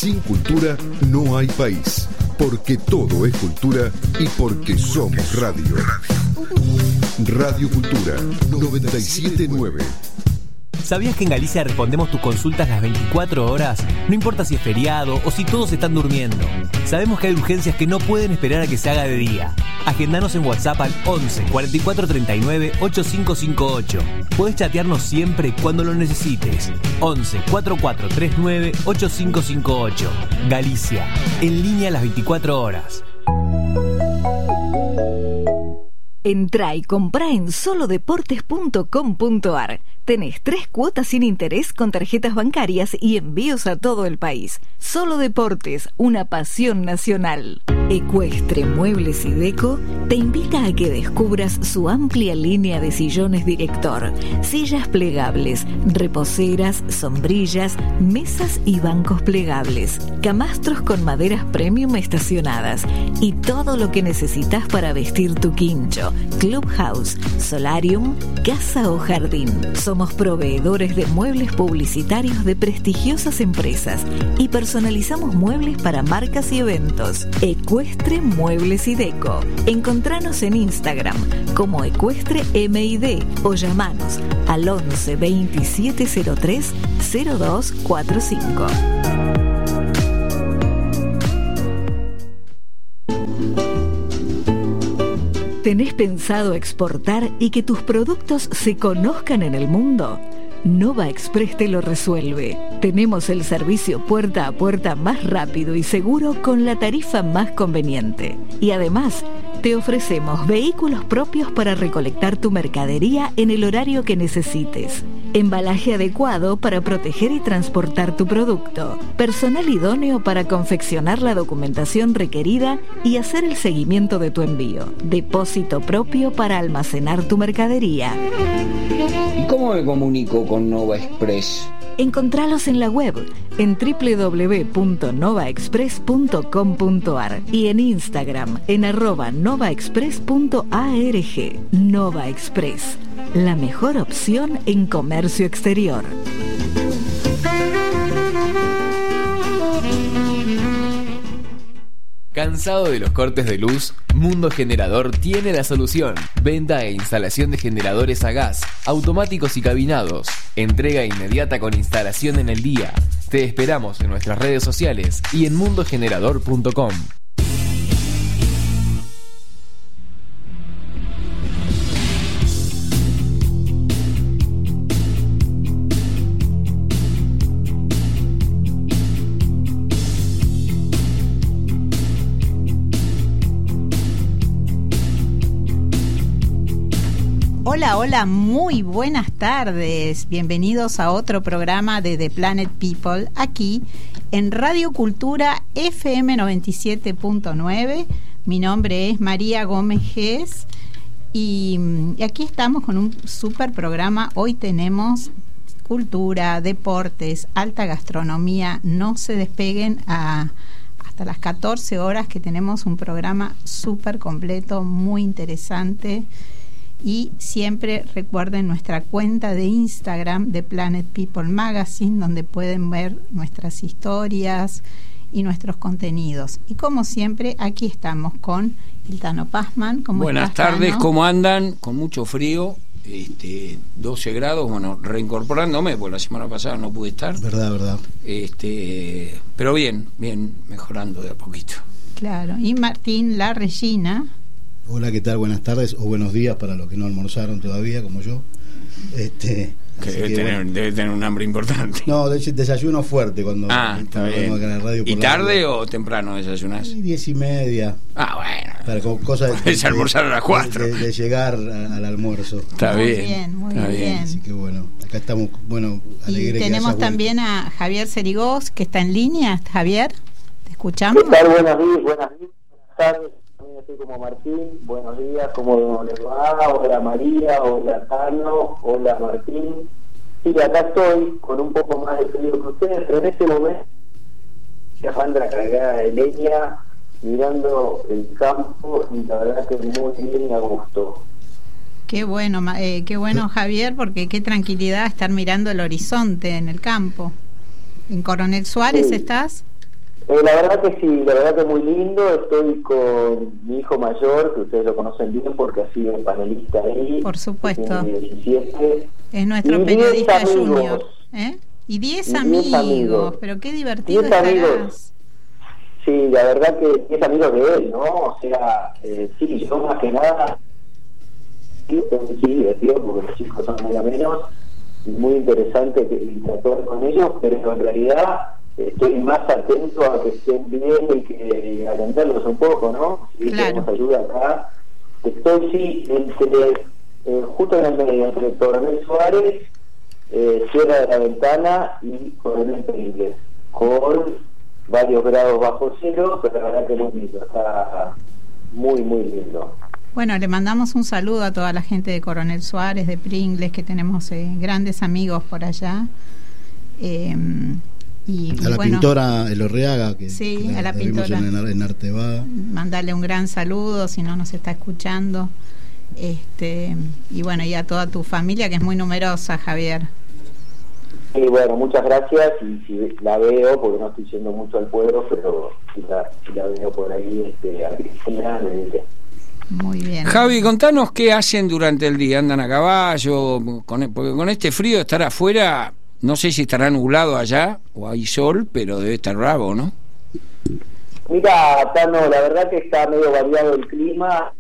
Sin cultura no hay país, porque todo es cultura y porque somos radio. Radio Cultura 979. ¿Sabías que en Galicia respondemos tus consultas las 24 horas? No importa si es feriado o si todos están durmiendo. Sabemos que hay urgencias que no pueden esperar a que se haga de día. Agendanos en WhatsApp al 11 44 39 8558. Podés chatearnos siempre cuando lo necesites. 11 44 39 8558. Galicia, en línea las 24 horas. Entrá y comprá en solodeportes.com.ar. Tenés 3 cuotas sin interés con tarjetas bancarias y envíos a todo el país. Solo Deportes, una pasión nacional. Ecuestre Muebles y Deco te invita a que descubras su amplia línea de sillones director, sillas plegables, reposeras, sombrillas, mesas y bancos plegables, camastros con maderas premium estacionadas y todo lo que necesitas para vestir tu quincho, clubhouse, solarium, casa o jardín. Somos proveedores de muebles publicitarios de prestigiosas empresas y personalizamos muebles para marcas y eventos. Ecuestre Muebles y Deco. Encontranos en Instagram como Ecuestre MID o llamanos al 11 2703 0245. ¿Tenés pensado exportar y que tus productos se conozcan en el mundo? Nova Express te lo resuelve. Tenemos el servicio puerta a puerta más rápido y seguro con la tarifa más conveniente. Y además, te ofrecemos vehículos propios para recolectar tu mercadería en el horario que necesites. Embalaje adecuado para proteger y transportar tu producto. Personal idóneo para confeccionar la documentación requerida y hacer el seguimiento de tu envío. Depósito propio para almacenar tu mercadería. ¿Y cómo me comunico con Nova Express? Encontralos en la web en www.novaexpress.com.ar y en Instagram en @novaexpress.arg. Nova Express, la mejor opción en comercio exterior. ¿Cansado de los cortes de luz? Mundo Generador tiene la solución. Venta e instalación de generadores a gas, automáticos y cabinados. Entrega inmediata con instalación en el día. Te esperamos en nuestras redes sociales y en mundogenerador.com. Hola, hola, muy buenas tardes. Bienvenidos a otro programa de The Planet People, aquí en Radio Cultura FM 97.9. Mi nombre es María Gómez Gés y aquí estamos con un super programa. Hoy tenemos cultura, deportes, alta gastronomía. No se despeguen hasta las 14 horas que tenemos un programa súper completo, muy interesante. Y siempre recuerden nuestra cuenta de Instagram de Planet People Magazine, donde pueden ver nuestras historias y nuestros contenidos. Y como siempre, aquí estamos con el Tano Pazman. Buenas tardes, ¿cómo andan? Con mucho frío, 12 grados, bueno, reincorporándome, porque la semana pasada no pude estar. Verdad. Pero bien, mejorando de a poquito. Claro, y Martín La Regina. Hola, ¿qué tal? Buenas tardes o buenos días para los que no almorzaron todavía, como yo. Debe tener un hambre importante. No, desayuno fuerte cuando está bien. Acá en la radio. ¿Y tarde o temprano desayunás? 10:30. Bueno. Para cosas de almorzar a las 4. De llegar al almuerzo. Está bien. Muy bien. Así que bueno, acá estamos, alegre. Y tenemos también a Javier Serigós, que está en línea. Javier, ¿te escuchamos? ¿Qué tal? Buenas tardes. Estoy como Martín, buenos días, ¿cómo les va? Hola María, hola Tano, hola Martín. Sí, acá estoy con un poco más de frío que ustedes, pero en este momento ya anda cargada de leña, mirando el campo y la verdad que muy bien y a gusto. Qué bueno, Javier, porque qué tranquilidad estar mirando el horizonte en el campo. ¿En Coronel Suárez estás? La verdad que sí, la verdad que muy lindo. Estoy con mi hijo mayor, que ustedes lo conocen bien porque ha sido panelista ahí. Por supuesto. Tiene 17. Es nuestro periodista junior. Y 10 amigos, pero qué divertido estarás. Sí, la verdad que 10 amigos de él, ¿no? O sea, sí, yo más que nada sí, divertido porque los chicos son muy amenos y muy interesante interactuar con ellos, pero en realidad estoy más atento a que estén bien y que atenderlos un poco, ¿no? Si tenemos ayuda acá. Estoy, justo en el medio, entre Coronel Suárez, Sierra de la Ventana y Coronel Pringles, con varios grados bajo cero, pero la verdad que muy lindo, está muy, muy lindo. Bueno, le mandamos un saludo a toda la gente de Coronel Suárez, de Pringles, que tenemos grandes amigos por allá. Y a la pintora Elorreaga, que a la pintora en Artebada. Mandarle un gran saludo si no nos está escuchando. Y bueno, y a toda tu familia, que es muy numerosa, Javier. Sí, bueno, muchas gracias, y si la veo, porque no estoy yendo mucho al pueblo, pero si la veo por ahí, a Cristina, le diré. Muy bien. Javi, contanos qué hacen durante el día. ¿Andan a caballo? Porque con este frío estar afuera, no sé si estará nublado allá o hay sol, pero debe estar bravo, ¿no? Mira, Tano, la verdad que está medio variado el clima.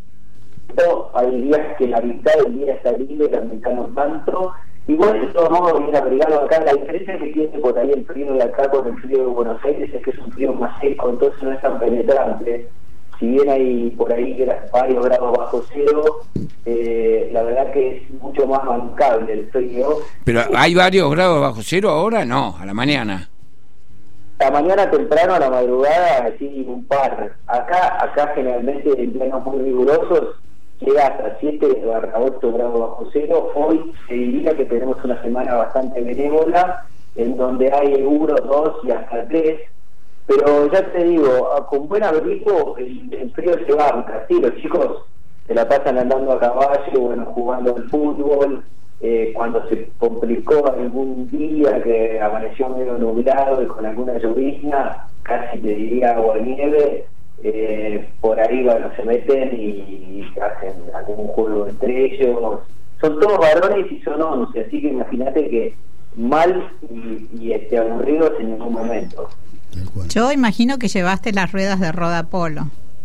Hay días que la mitad del día está lindo y la mitad no tanto. Y bueno, de todos modos, bien abrigado acá. La diferencia que tiene por ahí el frío de acá con el frío de Buenos Aires es que es un frío más seco, entonces no es tan penetrante. Si bien hay por ahí varios grados bajo cero, la verdad que es mucho más bancable el frío. ¿Pero hay varios grados bajo cero ahora? No, a la mañana. La mañana temprano, a la madrugada, sí, un par. Acá generalmente en planos muy rigurosos llega hasta 7/8 grados bajo cero. Hoy se diría que tenemos una semana bastante benévola, en donde hay 1, 2 y hasta 3. Pero ya te digo, con buen abrigo el frío se banca. Sí, los chicos se la pasan andando a caballo, bueno, jugando al fútbol. Cuando se complicó algún día que amaneció medio nublado y con alguna llovizna, casi te diría agua nieve, por ahí bueno, se meten y hacen algún juego entre ellos. Son todos varones y son 11, así que imagínate que mal y aburridos en ningún momento. Yo imagino que llevaste las ruedas de roda polo.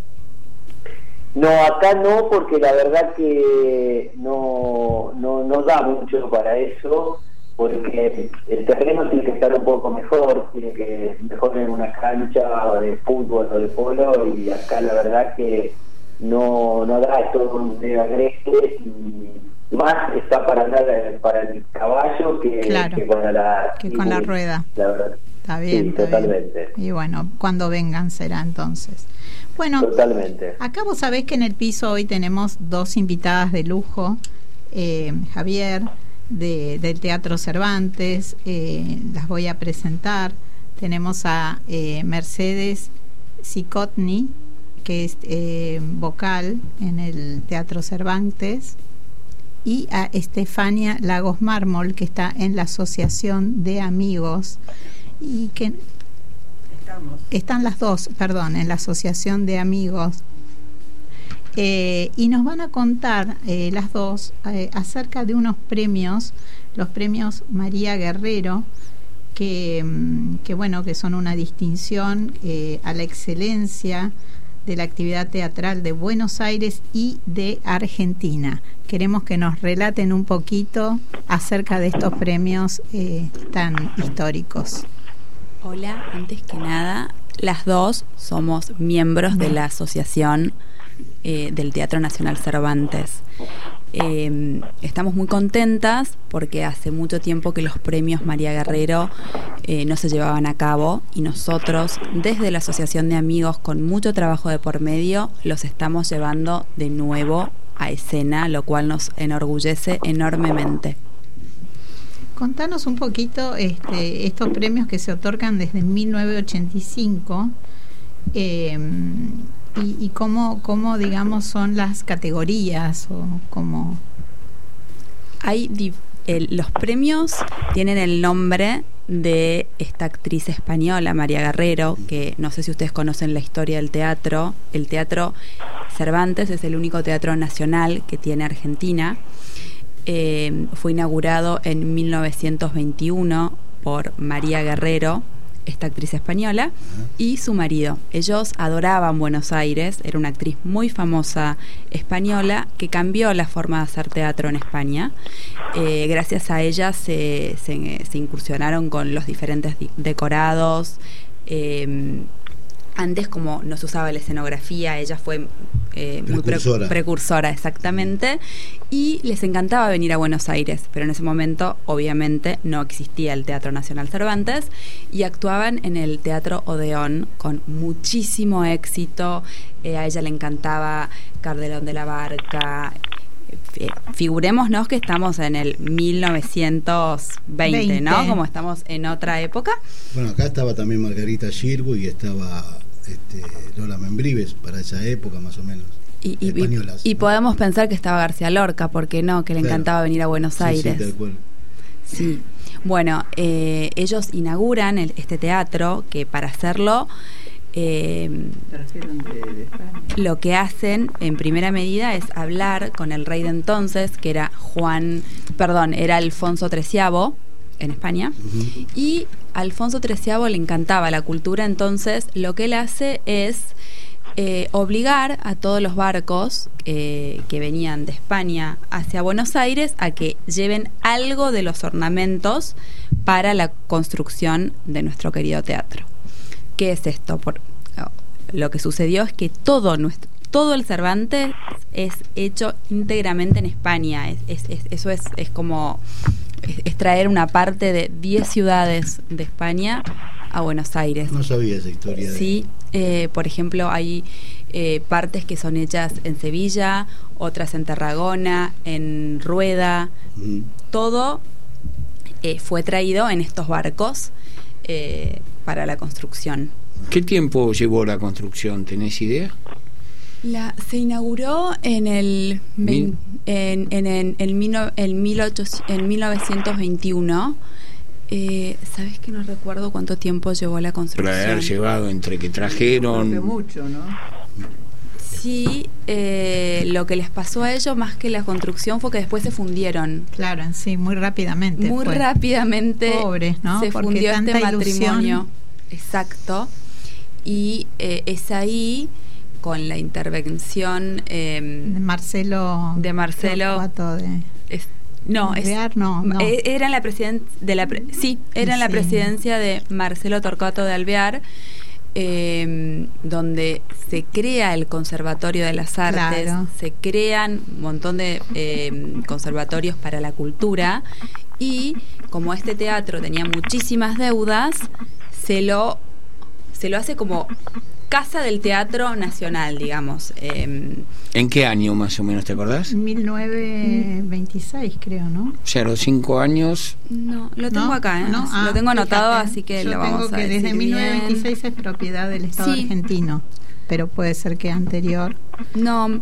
No, acá no, porque la verdad que no da mucho para eso, porque el terreno tiene que estar un poco mejor, tiene que mejor en una cancha de fútbol o de polo, y acá la verdad que no da, es todo un de agreste, y más está para andar para el caballo que con la rueda. La verdad. Está bien, sí, está totalmente. Bien. Y bueno, cuando vengan será entonces. Bueno, totalmente. Acá vos sabés que en el piso hoy tenemos 2 invitadas de lujo. Javier, del Teatro Cervantes, las voy a presentar. Tenemos a Mercedes Sicotny, que es vocal en el Teatro Cervantes, y a Estefania Lagos Mármol, que está en la Asociación de Amigos, y que están las dos, en la Asociación de Amigos, y nos van a contar las dos acerca de unos premios, los premios María Guerrero, que bueno, que son una distinción a la excelencia de la actividad teatral de Buenos Aires y de Argentina. Queremos que nos relaten un poquito acerca de estos premios tan históricos. Hola, antes que nada, las dos somos miembros de la Asociación del Teatro Nacional Cervantes. Estamos muy contentas porque hace mucho tiempo que los premios María Guerrero no se llevaban a cabo, y nosotros desde la Asociación de Amigos, con mucho trabajo de por medio, los estamos llevando de nuevo a escena, lo cual nos enorgullece enormemente. Contanos un poquito estos premios que se otorgan desde 1985 y cómo digamos son las categorías o cómo. Los premios tienen el nombre de esta actriz española, María Guerrero, que no sé si ustedes conocen la historia del teatro. El Teatro Cervantes es el único teatro nacional que tiene Argentina. Fue inaugurado en 1921 por María Guerrero, esta actriz española, y su marido. Ellos adoraban Buenos Aires, era una actriz muy famosa española que cambió la forma de hacer teatro en España. Gracias a ella se incursionaron con los diferentes decorados. Antes, como no se usaba la escenografía, ella fue muy precursora, exactamente, y les encantaba venir a Buenos Aires, pero en ese momento obviamente no existía el Teatro Nacional Cervantes y actuaban en el Teatro Odeón con muchísimo éxito. A ella le encantaba Cardelón de la Barca. Figurémonos que estamos en el 1920, ¿no? Como estamos en otra época. Bueno, acá estaba también Margarita Xirgu y estaba Lola Membrives para esa época, más o menos. Españolas. Y podemos pensar que estaba García Lorca, ¿por qué no? Que le encantaba venir a Buenos Aires. Sí, tal cual. Sí. Bueno, ellos inauguran este teatro, que para hacerlo lo que hacen en primera medida es hablar con el rey de entonces, que era era Alfonso XIII en España. Y a Alfonso XIII le encantaba la cultura, entonces lo que él hace es obligar a todos los barcos que venían de España hacia Buenos Aires a que lleven algo de los ornamentos para la construcción de nuestro querido teatro. ¿Qué es esto? Lo que sucedió es que todo el Cervantes es hecho íntegramente en España. Eso es como traer una parte de 10 ciudades de España a Buenos Aires. No sabía esa historia. Sí, por ejemplo, hay partes que son hechas en Sevilla, otras en Tarragona, en Rueda. Todo fue traído en estos barcos para la construcción. ¿Qué tiempo llevó la construcción? ¿Tenés idea? Se inauguró en el en 1921. ¿Sabes que no recuerdo cuánto tiempo llevó la construcción? Pero haber llevado entre que trajeron... Creo que mucho, ¿no? Sí, lo que les pasó a ellos más que la construcción fue que después se fundieron. Claro, sí, muy rápidamente. Pobres, ¿no? Se porque fundió este matrimonio. Ilusión. Exacto. Y es ahí, con la intervención de Marcelo Torcuato era en la la presidencia de Marcelo Torcuato de Alvear, donde se crea el Conservatorio de las Artes, se crean un montón de conservatorios para la cultura, y como este teatro tenía muchísimas deudas, se lo hace como Casa del Teatro Nacional, digamos. ¿En qué año más o menos te acordás? 1926, creo, ¿no? O sea, los 5 años... No, lo tengo acá, lo tengo anotado, así que lo vamos a decir. Desde 1926 es propiedad del Estado argentino, pero puede ser que anterior. No,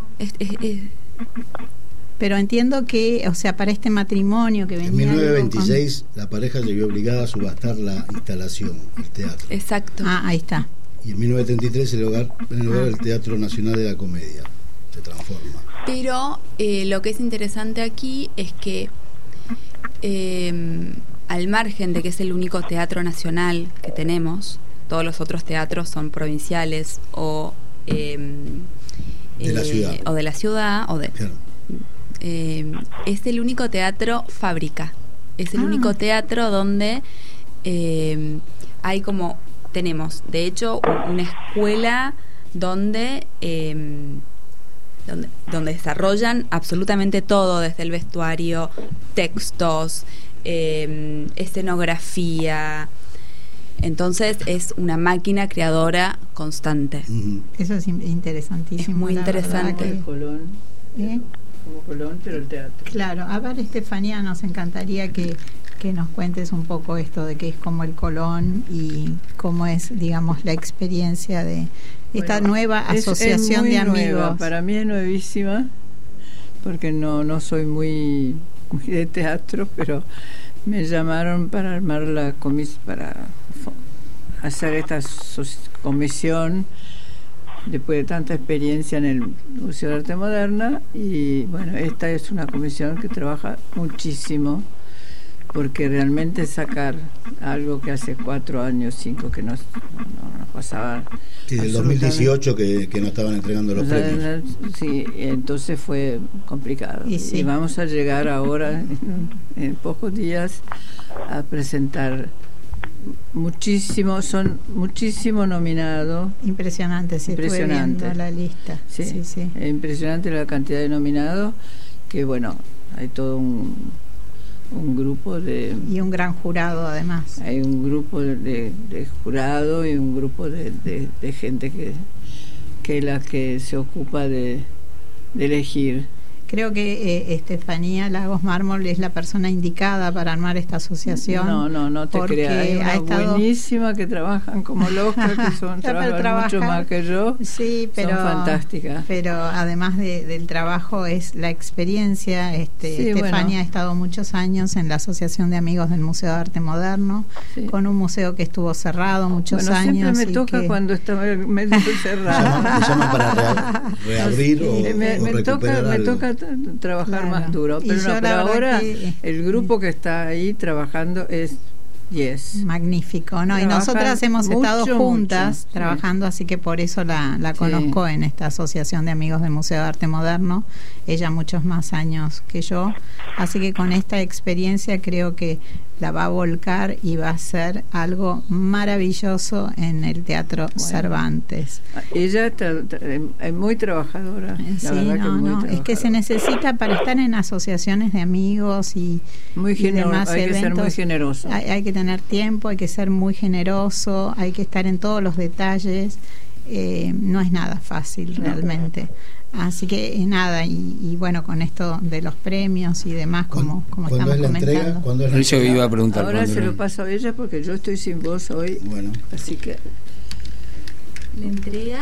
pero entiendo que, o sea, para este matrimonio que venía... En 1926 la pareja se vio obligada a subastar la instalación, el teatro. Exacto. Ahí está. Y en 1933 el Teatro Nacional de la Comedia se transforma. Pero lo que es interesante aquí es que al margen de que es el único teatro nacional que tenemos, todos los otros teatros son provinciales o de la ciudad claro. Es el único teatro fábrica, es el único teatro donde hay como... Tenemos, de hecho, una escuela donde desarrollan absolutamente todo, desde el vestuario, textos, escenografía. Entonces es una máquina creadora constante. Eso es interesantísimo. Es muy interesante. Como Colón, como Colón, pero el teatro. Claro, a ver, Estefanía, nos encantaría que nos cuentes un poco esto de qué es como el Colón y cómo es, digamos, la experiencia de esta nueva asociación de amigos. Nueva. Para mí es nuevísima, porque no soy muy de teatro, pero me llamaron para armar para hacer esta comisión después de tanta experiencia en el Museo de Arte Moderna. Y bueno, esta es una comisión que trabaja muchísimo, porque realmente sacar algo que hace 4 años, 5 que no pasaba. Sí, del 2018 que no estaban entregando los premios. Sí, entonces fue complicado. Y vamos a llegar ahora, en pocos días, a presentar son muchísimo nominados. Impresionante, sí, impresionante. Estuve viendo la lista. Sí, es impresionante la cantidad de nominados, que bueno, hay todo un grupo de... Y un gran jurado, además. Hay un grupo de jurado y un grupo de gente que es la que se ocupa de elegir. Creo que Estefanía Lagos Mármol es la persona indicada para armar esta asociación. No te creas. Hay una buenísima que trabajan como locas, que trabajan mucho más que yo. Sí, pero son fantásticas. Pero además del trabajo es la experiencia. Estefanía ha estado muchos años en la Asociación de Amigos del Museo de Arte Moderno, con un museo que estuvo cerrado muchos años. Siempre me toca cuando estaba medio cerrado. Me llaman para reabrir o recuperar me algo. toca trabajar más duro, pero ahora el grupo que está ahí trabajando es magnífico, ¿no? Y nosotras hemos estado juntas trabajando, así que por eso la conozco en esta Asociación de Amigos del Museo de Arte Moderno, ella muchos más años que yo, así que con esta experiencia creo que la va a volcar y va a ser algo maravilloso en el Teatro Cervantes. Ella es muy trabajadora. Es que se necesita para estar en asociaciones de amigos y demás hay eventos. Que ser muy generoso. Hay que tener tiempo, hay que ser muy generoso, hay que estar en todos los detalles. No es nada fácil realmente. Así que nada, y bueno, con esto de los premios y demás, como estamos comentando. Eso iba a preguntar. Ahora se lo paso a ella porque yo estoy sin voz hoy. Bueno. Así que la entrega...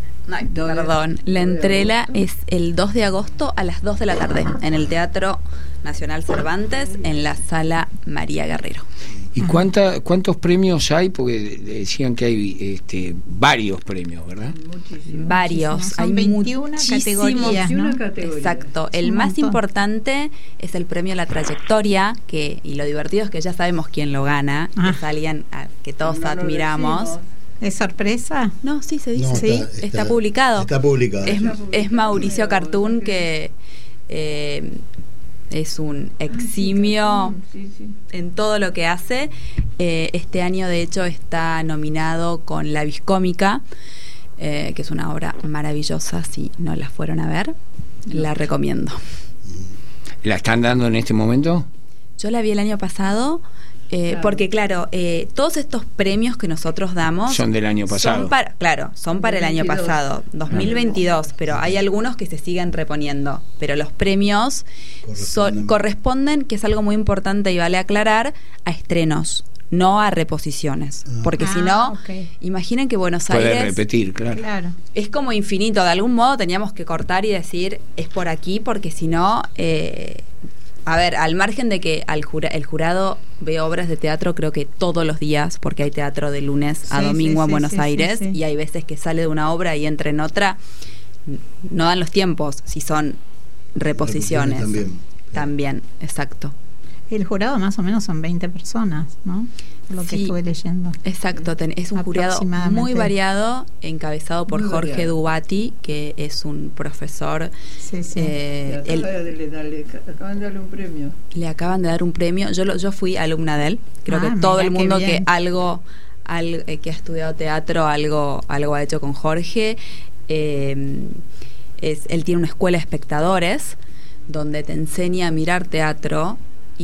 La entrega es el 2 de agosto a las 2 de la tarde en el Teatro Nacional Cervantes, en la Sala María Guerrero. ¿Y cuántos premios hay? Porque decían que hay varios premios, ¿verdad? Muchísimos. Varios. Son hay 21 categorías, ¿no? Exacto. El más importante es el premio a la trayectoria, y lo divertido es que ya sabemos quién lo gana, que es alguien que todos admiramos. ¿Es sorpresa? No, sí, se dice. No, sí, está publicado. Está publicado. Es Mauricio Cartún, que... es un eximio en todo lo que hace. Este año, de hecho, está nominado con La Viscómica, que es una obra maravillosa. Si no la fueron a ver, la recomiendo. ¿La están dando en este momento? Yo la vi el año pasado. Porque claro, todos estos premios que nosotros damos son del año pasado. Son para el año pasado, 2022, pero hay algunos que se siguen reponiendo. Pero los premios corresponden, que es algo muy importante y vale aclarar, a estrenos, no a reposiciones. Porque si no, imaginen que Buenos Aires... Puede repetir, claro. Es como infinito, de algún modo teníamos que cortar y decir, es por aquí, porque si no... A ver, al margen de que el jurado ve obras de teatro, creo que todos los días, porque hay teatro de lunes a domingo en Buenos Aires, y hay veces que sale de una obra y entra en otra, no dan los tiempos, si son reposiciones. También, exacto. El jurado más o menos son 20 personas, ¿no? Lo que estuve leyendo. Exacto, es un jurado muy variado, encabezado por Jorge Dubati, que es un profesor. Le acaban de darle un premio. Le acaban de dar un premio. Yo fui alumna de él. Creo que todo el mundo que que ha estudiado teatro algo ha hecho con Jorge. Él tiene una escuela de espectadores donde te enseña a mirar teatro.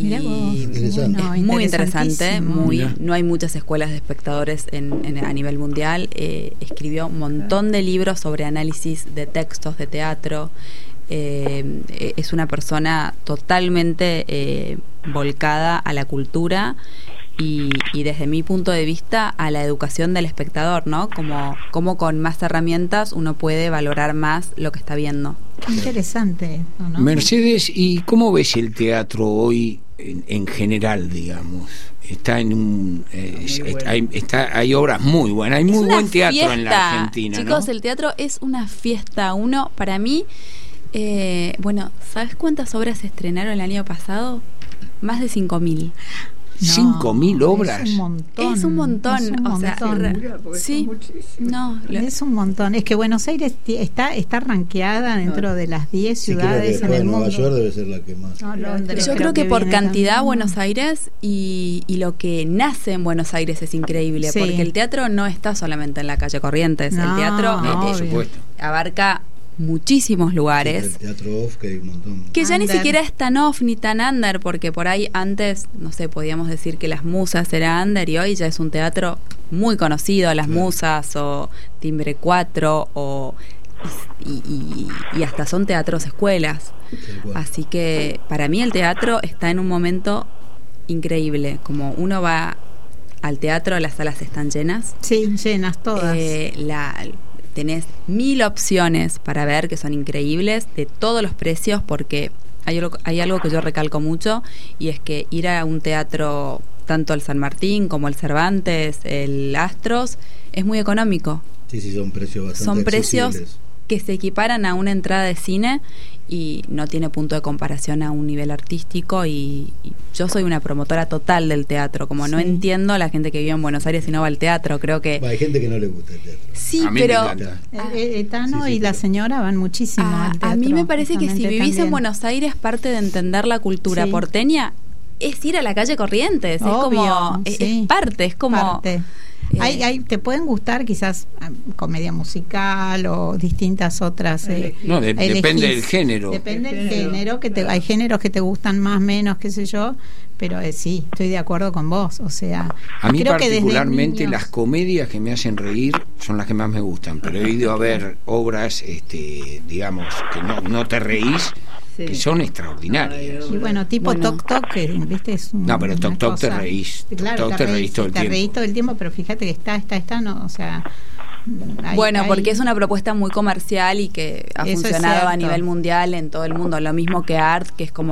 Muy interesante, no hay muchas escuelas de espectadores a nivel mundial. Escribió un montón de libros sobre análisis de textos de teatro. Es una persona totalmente volcada a la cultura y desde mi punto de vista a la educación del espectador, ¿no? Como con más herramientas uno puede valorar más lo que está viendo. Qué interesante, ¿no? Mercedes, ¿y cómo ves el teatro hoy en general, digamos. Está en un hay obras muy buenas, hay muy buen teatro fiesta en la Argentina, chicos, ¿no? El teatro es una fiesta. Uno, para mí, ¿sabes cuántas obras se estrenaron el año pasado? Más de 5.000. No, 5.000 obras. Es un montón. O sea, sí, no, es un montón. Es que Buenos Aires está rankeada dentro de las 10 ciudades en el mundo. Nueva York debe ser la que más. Yo creo que por cantidad también. Buenos Aires y lo que nace en Buenos Aires es increíble, porque el teatro no está solamente en la calle Corrientes. El teatro por supuesto abarca muchísimos lugares. Sí, el teatro off, que hay un montón. Que ya ni siquiera es tan off ni tan under, porque por ahí antes, no sé, podíamos decir que Las Musas era under y hoy ya es un teatro muy conocido, Las Musas o Timbre 4 y hasta son teatros escuelas. Así que para mí el teatro está en un momento increíble. Como uno va al teatro, las salas están llenas. Sí, llenas todas. Tenés 1.000 opciones para ver que son increíbles, de todos los precios, porque hay algo que yo recalco mucho, y es que ir a un teatro, tanto el San Martín como el Cervantes, el Astros, es muy económico. Sí, son precios bastante Son precios accesibles, que se equiparan a una entrada de cine y no tiene punto de comparación a un nivel artístico, y yo soy una promotora total del teatro, como no entiendo a la gente que vive en Buenos Aires y no va al teatro. Creo que hay gente que no le gusta el teatro. Sí, pero Tano y la señora van muchísimo al teatro. A mí me parece que si vivís en Buenos Aires, parte de entender la cultura porteña es ir a la calle Corrientes. Obvio, es parte, es como parte. Te pueden gustar quizás comedia musical o distintas otras. Depende del género. Depende del género, hay géneros que te gustan más, menos, qué sé yo, pero sí, estoy de acuerdo con vos. O sea, a mí creo particularmente que desde las comedias que me hacen reír son las que más me gustan, pero he ido a ver obras, digamos, que no te reís, que son extraordinarias. Y bueno, tipo Toc Toc, que viste es pero Toc Toc te reís. Claro, te reís todo el tiempo. Te reís todo el tiempo, pero fíjate que está, no, o sea. Porque es una propuesta muy comercial y que ha funcionado a nivel mundial en todo el mundo. Lo mismo que Art, que es como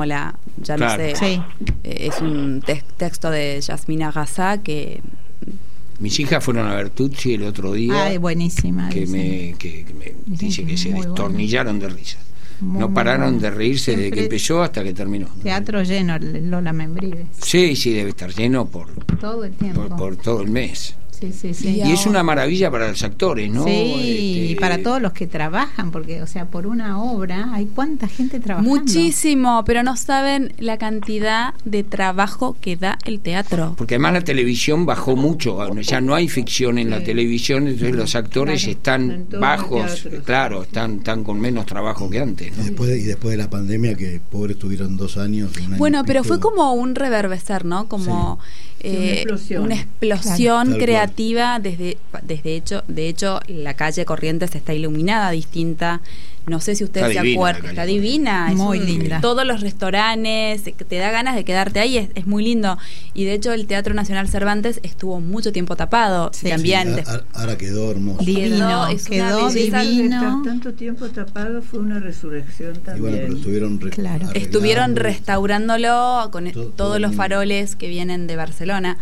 es un texto de Yasmina Gaza que. Mis hijas fueron a ver Tutsi el otro día. Buenísima. Que me dice que se destornillaron de risa. No pararon de reírse desde que empezó hasta que terminó. Teatro lleno, Lola Membrives. Sí, debe estar lleno por todo el tiempo. Por todo el mes. Sí. Y es una maravilla para los actores, ¿no? Sí, y para todos los que trabajan, porque, o sea, por una obra hay cuánta gente trabajando. Muchísimo, pero no saben la cantidad de trabajo que da el teatro. Porque además la televisión bajó mucho, ya no hay ficción en la televisión, entonces los actores están bajos, están con menos trabajo que antes, ¿no? Y después de la pandemia, que pobres tuvieron 2 años. Pero fue como un reverdecer, ¿no? Como una explosión creativa. De hecho la calle Corrientes está iluminada distinta. No sé si ustedes se acuerdan. Está divina, muy linda. Todos los restaurantes, te da ganas de quedarte ahí, es muy lindo. Y de hecho el Teatro Nacional Cervantes estuvo mucho tiempo tapado. También ahora quedó hermoso. Divino, quedó divino. Tanto tiempo tapado fue una resurrección también. Y bueno, pero estuvieron restaurándolo con todos los faroles que vienen de Barcelona.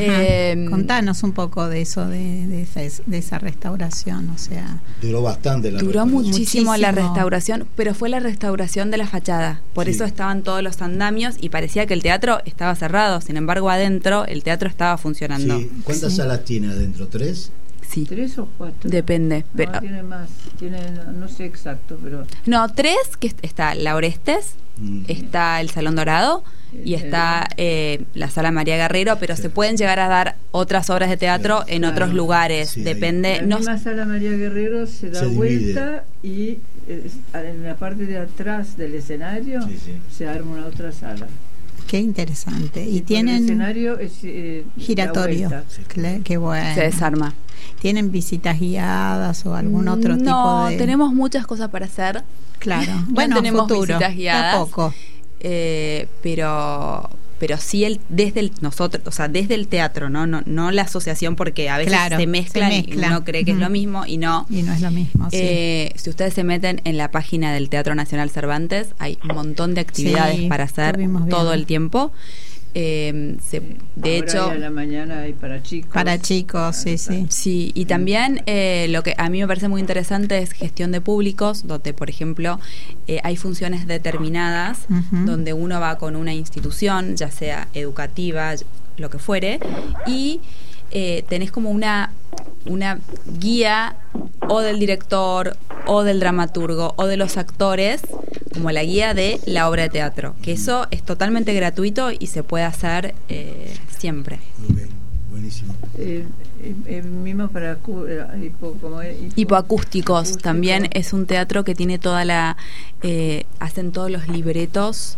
Contanos un poco de eso, de esa restauración. O sea, duró bastante. Duró muchísimo la restauración, pero fue la restauración de la fachada. Por eso estaban todos los andamios y parecía que el teatro estaba cerrado. Sin embargo, adentro el teatro estaba funcionando. ¿Cuántas salas tiene adentro? ¿3? Sí. 3 o 4. Depende. No, tiene más. No sé exacto, pero. No, 3, que está la Orestes, está el Salón Dorado y está la Sala María Guerrero, pero se pueden llegar a dar otras obras de teatro en otros lugares. Depende. La misma Sala María Guerrero se da vuelta y en la parte de atrás del escenario se arma una otra sala. Qué interesante. Y tienen el escenario es giratorio. Qué bueno. Se desarma. ¿Tienen visitas guiadas o algún otro tipo de...? No, tenemos muchas cosas para hacer. Claro. Bueno, tenemos futuro, visitas guiadas. Tampoco. Pero pero sí desde el teatro, no la asociación, porque a veces se mezcla y uno cree que es lo mismo y no es lo mismo. Si ustedes se meten en la página del Teatro Nacional Cervantes, hay un montón de actividades para hacer todo el tiempo. De hecho, a la mañana hay para chicos, sí, y también lo que a mí me parece muy interesante es gestión de públicos, donde por ejemplo hay funciones determinadas donde uno va con una institución, ya sea educativa, lo que fuere, y tenés como una guía o del director o del dramaturgo o de los actores, como la guía de la obra de teatro, que eso es totalmente gratuito y se puede hacer siempre. Okay, buenísimo. Mismo para hipoacústicos también es un teatro que tiene toda la hacen todos los libretos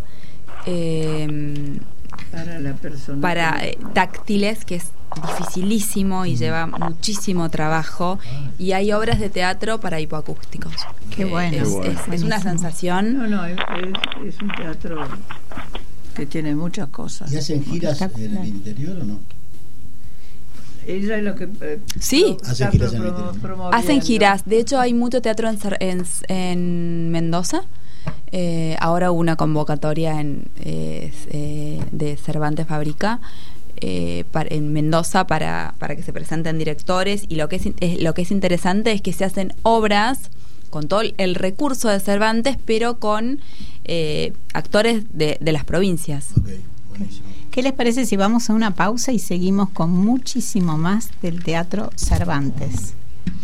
para la persona, táctiles, que es dificilísimo y lleva muchísimo trabajo, y hay obras de teatro para hipoacústicos. Qué bueno. Es una sensación. Es un teatro que tiene muchas cosas. ¿Y hacen giras en el interior o no? Ella es lo que sí, hacen giras en el interior. Hacen giras. De hecho, hay mucho teatro en Mendoza. Ahora hubo una convocatoria de Cervantes Fabrica en Mendoza para que se presenten directores, y lo que es interesante es que se hacen obras con todo el recurso de Cervantes, pero con actores de las provincias. Okay, buenísimo. ¿Qué les parece si vamos a una pausa y seguimos con muchísimo más del Teatro Cervantes?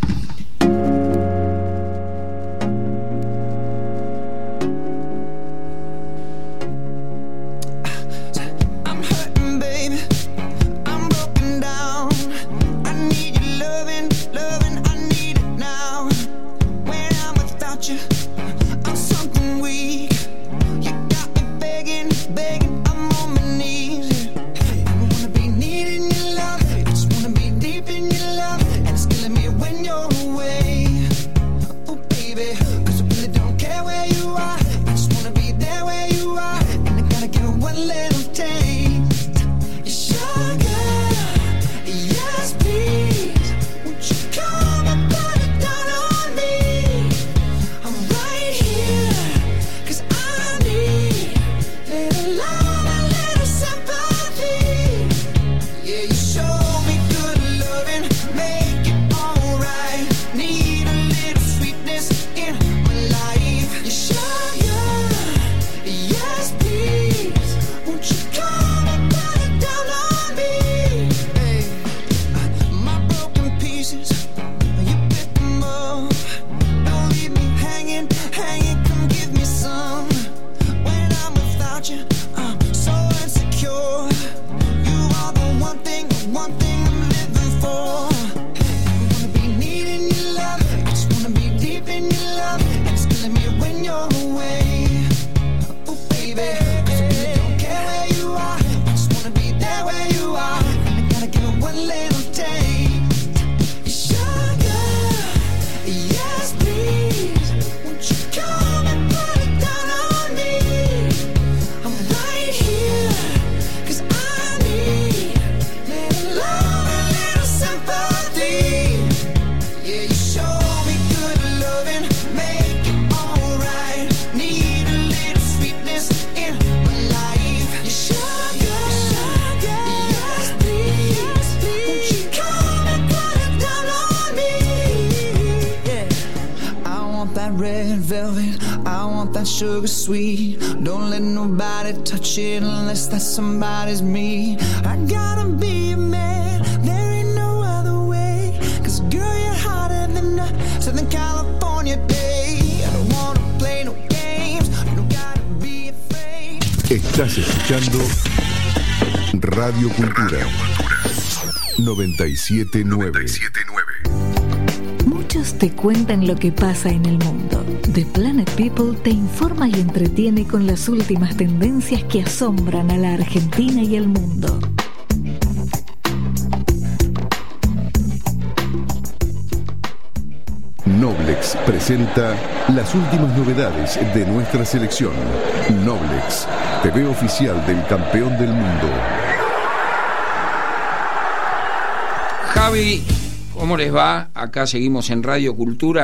Sugar sweet, don't let nobody touch it unless that somebody's me. I gotta be a man, there ain't no other way, 'cause girl you're hotter than a Southern California day. I don't wanna play no games, you don't gotta be afraid. Estás escuchando Radio Cultura 97.9. Muchos te cuentan lo que pasa en el mundo. The Planet People te informa y entretiene con las últimas tendencias que asombran a la Argentina y al mundo. Noblex presenta las últimas novedades de nuestra selección. Noblex, TV oficial del campeón del mundo. Javi, ¿cómo les va? Acá seguimos en Radio Cultura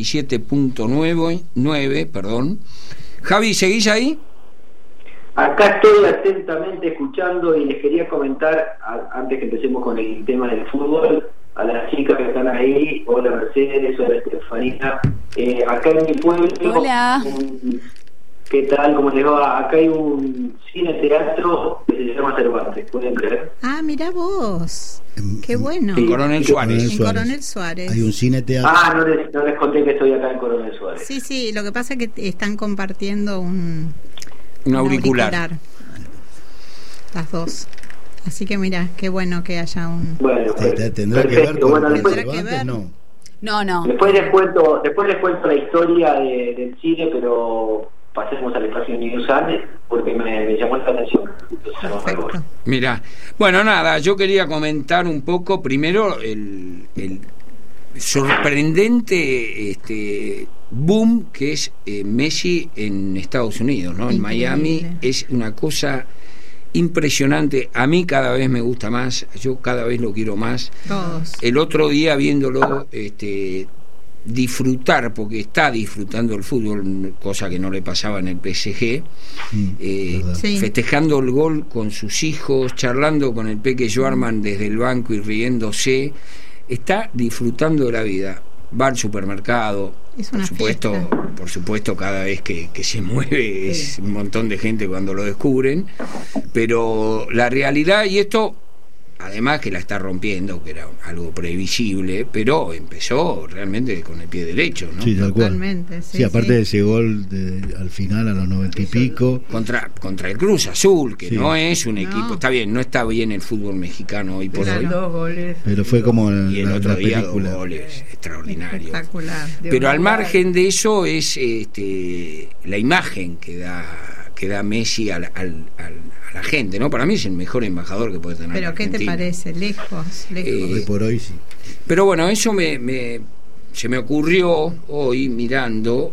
97.9, perdón. Javi, ¿seguís ahí? Acá estoy atentamente escuchando y les quería comentar, antes que empecemos con el tema del fútbol, a las chicas que están ahí. Hola Mercedes, hola Estefanía. Acá en mi pueblo, hola. ¿Qué tal? ¿Cómo les va? Acá hay un cine-teatro que se llama Cervantes, ¿pueden creer? Ah, mirá vos. Qué bueno. En Coronel Suárez. En Coronel Suárez. Hay un cine-teatro. Ah, no les conté que estoy acá en Coronel Suárez. Sí, lo que pasa es que están compartiendo un auricular. Las dos. Así que mira, qué bueno que haya un... Bueno, ¿Tendrá que ver con Cervantes? No. No. Después les cuento la historia del cine, pero pasemos al espacio Newsan porque me llamó la atención. Perfecto. Mirá, bueno, nada, yo quería comentar un poco primero el sorprendente boom que es Messi en Estados Unidos, ¿no? En Miami es una cosa impresionante. A mí cada vez me gusta más, yo cada vez lo quiero más. Todos. El otro día viéndolo disfrutar, porque está disfrutando el fútbol, cosa que no le pasaba en el PSG, festejando el gol con sus hijos, charlando con el Peque Schwarman desde el banco y riéndose, está disfrutando de la vida. Va al supermercado, por supuesto cada vez que se mueve es un montón de gente cuando lo descubren, pero la realidad, y esto además que la está rompiendo, que era algo previsible, pero empezó realmente con el pie derecho, ¿no? Sí, tal cual. Totalmente, sí, aparte de ese gol al final, a los 90 y pico. Contra el Cruz Azul, que no es un equipo, está bien, no está bien el fútbol mexicano hoy por hoy. 2 goles. Pero fue como y el otro día película. 2 goles extraordinarios. Espectacular. Pero al margen de eso es la imagen que da Messi a la gente, ¿no? Para mí es el mejor embajador que puede tener. Pero ¿qué te parece? Lejos. Hoy por hoy sí. Pero bueno, eso se me ocurrió hoy mirando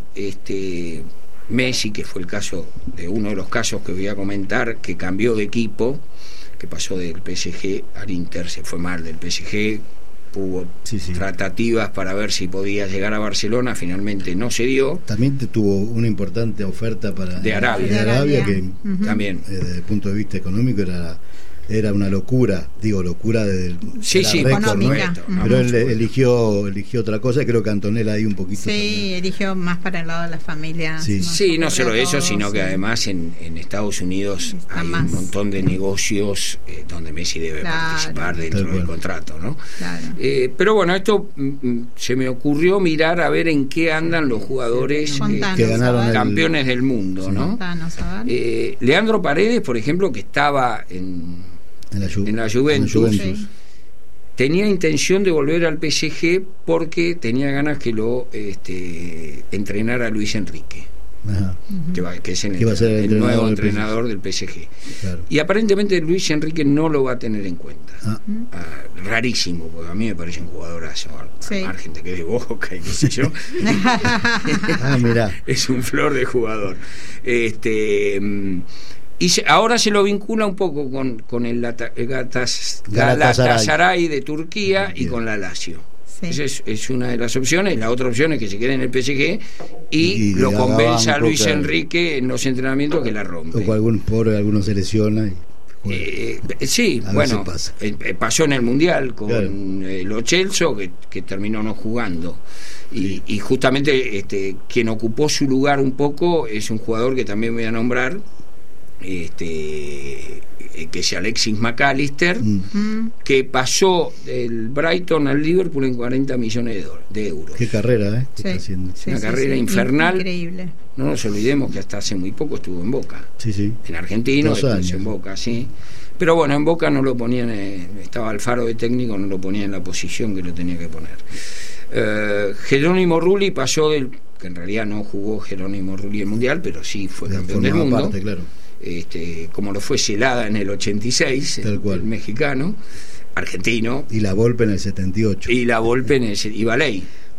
Messi, que fue el caso de uno de los casos que voy a comentar, que cambió de equipo, que pasó del PSG al Inter, se fue mal del PSG. Hubo tratativas para ver si podía llegar a Barcelona, finalmente no se dio. También tuvo una importante oferta de Arabia que también desde el punto de vista económico era una locura, locura de económica, ¿no? Pero él eligió otra cosa, creo que Antonella ahí un poquito también. Eligió más para el lado de la familia. Sí, no solo eso, sino que además en Estados Unidos hay un montón de negocios donde Messi debe participar dentro del contrato, ¿no? Claro. Pero bueno, esto se me ocurrió mirar a ver en qué andan los jugadores que ganaron campeones del mundo, ¿no? Leandro Paredes, por ejemplo, que estaba en la Juventus. Tenía intención de volver al PSG porque tenía ganas que lo entrenara Luis Enrique. Ajá. Que es el nuevo entrenador del PSG. Claro. Y aparentemente Luis Enrique no lo va a tener en cuenta. Rarísimo, porque a mí me parece un jugadorazo, al margen de que de Boca y qué sé yo. Mirá. Es un flor de jugador. Y ahora se lo vincula un poco con el Galatasaray de Turquía y con la Lazio. Esa es una de las opciones. La otra opción es que se quede en el PSG y lo convenza a Luis Enrique en los entrenamientos que la rompe. O alguno se lesiona. Pasó en el Mundial con Lo Celso, que terminó no jugando. Y justamente quien ocupó su lugar un poco es un jugador que también voy a nombrar, que es Alexis McAllister, que pasó del Brighton al Liverpool en 40 millones de euros. Qué carrera, está haciendo. Una carrera infernal. Increíble. No nos olvidemos que hasta hace muy poco estuvo en Boca. En Argentino, después en Boca, Pero bueno, en Boca no lo ponían, estaba Alfaro de técnico, no lo ponía en la posición que lo tenía que poner. Jerónimo Rulli pasó que en realidad no jugó Jerónimo Rulli el Mundial, pero sí fue campeón del mundo. Parte, claro. Como lo fue Celada en el 86, el mexicano, argentino. Y la Volpe en el 78. Y la Volpe y Valey.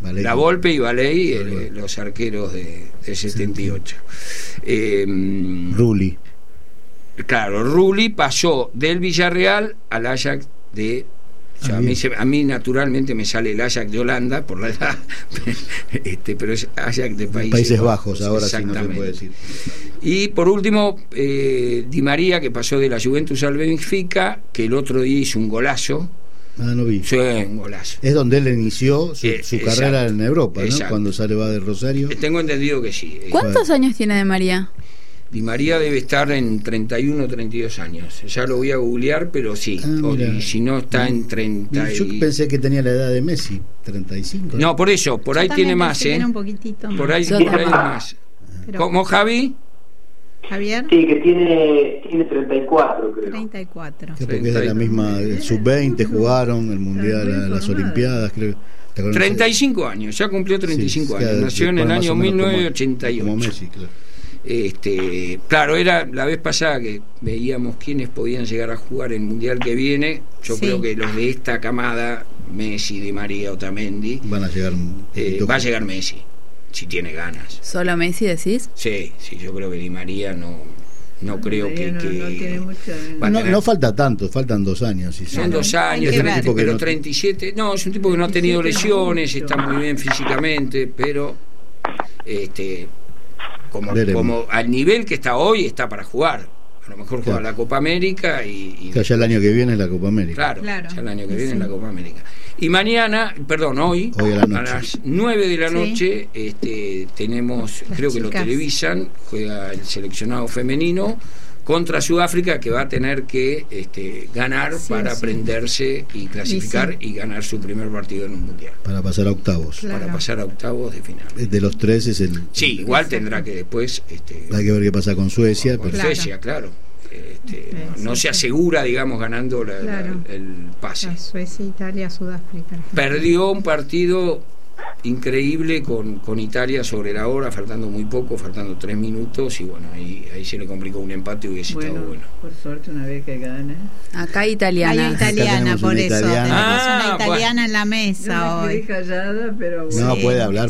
La Volpe y Valey, los arqueros de 78. Rulli. Claro, Rulli pasó del Villarreal al Ajax de... a mí naturalmente me sale el Ajax de Holanda por la edad, pero es Ajax de Países Bajos, ahora sí no se puede decir. Y por último, Di María, que pasó de la Juventus al Benfica, que el otro día hizo un golazo. No vi. Sí, un golazo. Es donde él inició su carrera en Europa, ¿no? Cuando va de Rosario. Tengo entendido que sí. ¿Cuántos años tiene Di María? Di María debe estar en 31 o 32 años. Ya lo voy a googlear, pero sí. Y si no está en 30. Yo pensé que tenía la edad de Messi, 35. No, por eso, por ahí tiene más, tiene un poquitito más. Por ahí más. ¿Cómo, Javi? Javier. Sí, que tiene 34, creo. 34. Sí, porque es de la misma sub-20, jugaron el Mundial, las Olimpiadas, creo. 35 años, ya cumplió 35 años. Nació en el año 1988. Como Messi, claro. Claro, era la vez pasada que veíamos quiénes podían llegar a jugar el mundial que viene. Yo creo que los de esta camada, Messi, Di María, Otamendi, van a llegar. Va a llegar Messi, si tiene ganas. ¿Solo Messi decís? Sí, yo creo que Di María no creo que tiene mucha... no falta tanto, faltan 2 años. Son 2 años, pero 37. No, es un tipo que no ha tenido lesiones, está muy bien físicamente, pero como al nivel que está hoy, está para jugar. A lo mejor juega la Copa América y ya el año que viene es la Copa América. Claro. Ya el año que viene es la Copa América. Y hoy a las 9 de la noche tenemos, creo que lo televisan, juega el seleccionado femenino contra Sudáfrica, que va a tener que ganar para aprenderse y clasificar y ganar su primer partido en un mundial. Para pasar a octavos. Claro. Para pasar a octavos de final. De los 3 es el... Sí, igual tendrá que después... hay que ver qué pasa con Suecia. Con Suecia, claro. No se asegura, digamos, ganando el pase. Suecia, Italia, Sudáfrica. Perdió un partido increíble con Italia sobre la hora, faltando muy poco, faltando 3 minutos, y bueno, ahí se le complicó un empate y hubiese estado bueno. Por suerte, una vez que gane. Acá italiana. Hay italiana, por eso. Tenemos una italiana en la mesa hoy. Callada, pero bueno. No, puede hablar.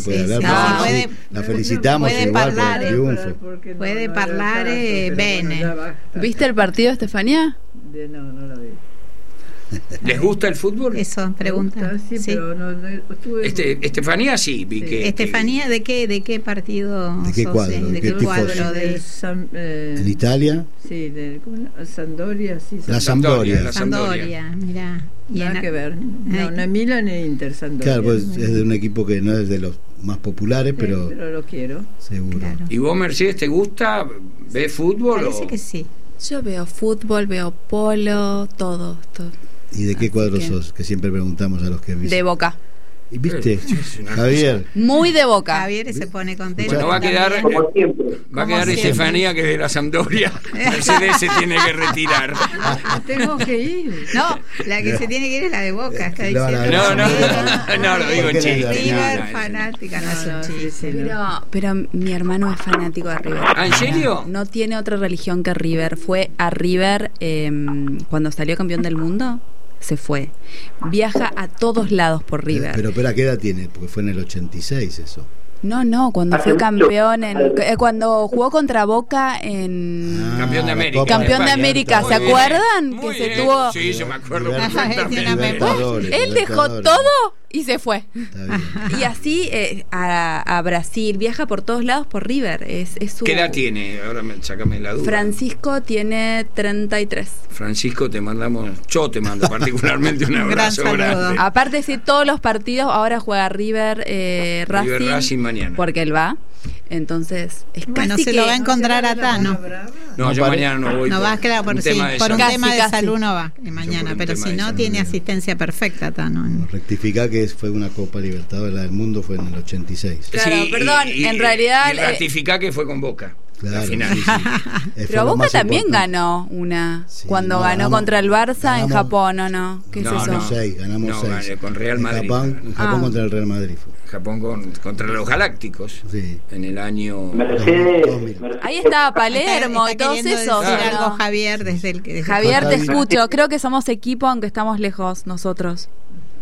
La felicitamos igual por el triunfo. Puede hablar bene. ¿Viste el partido, Estefanía? No la vi. ¿Les gusta el fútbol? Eso, pregunta. Sí, pero no estuve... Estefanía sí, vi que... Estefanía, ¿de qué partido? ¿De qué cuadro? ¿De qué cuadro? ¿En Italia? Sí, de Sampdoria, sí. La Sampdoria. Mirá. Nada que ver. No Milan ni Inter, Sampdoria. Claro, pues es de un equipo que no es de los más populares, pero lo quiero. Seguro. Claro. ¿Y vos, Mercedes, te gusta? ¿Ves fútbol? Parece que sí. Yo veo fútbol, veo polo, todo. ¿Y de qué cuadro sos? Que siempre preguntamos a los que visitan. De Boca. ¿Y viste? Javier. Muy de Boca. Javier se pone contento. Bueno, va a quedar Estefanía, que es de la Sampdoria. Mercedes se tiene que retirar. Tengo que ir. No, la que se tiene que ir es la de Boca. Está No, lo digo en chiste. River, fanática, no es un chiste. Pero mi hermano es fanático de River. ¿Ah, en serio? No tiene otra religión que River. Fue a River cuando salió campeón del mundo. Se fue. Viaja a todos lados por River. Pero ¿a qué edad tiene? Porque fue en el 86 eso. No, cuando fue campeón, cuando jugó contra Boca en... Campeón de América. Campeón de América, ¿se acuerdan? Muy que bien. se tuvo... Sí, yo me acuerdo perfectamente. Él dejó todo y se fue. Y así a Brasil, viaja por todos lados por River. Es su... ¿Qué edad tiene? Ahora sácame la duda. Francisco tiene 33. Francisco, yo te mando particularmente un abrazo grande. Aparte, sí, todos los partidos, ahora juega River, Racing mañana. Porque él va. Entonces, es bueno, casi se lo va a encontrar a Tano. No, yo mañana no voy. No vas, claro, por un tema de salud no va mañana, pero si no, tiene asistencia perfecta, Tano. Rectifica que fue una Copa Libertadores, la del mundo fue en el 86. Claro, perdón, en realidad... Y ratifica que fue con Boca. Claro, la final. Sí. Pero Boca también ganó una cuando ganó contra el Barça en Japón, ¿o no? ¿Qué es eso? Ganamos 6. Con Real Madrid. En Japón contra el Real Madrid. Japón contra los Galácticos. Sí. En el año 2000. Ahí estaba Palermo y todos esos. Algo Javier desde Javier, te escucho. Creo que somos equipo aunque estamos lejos nosotros.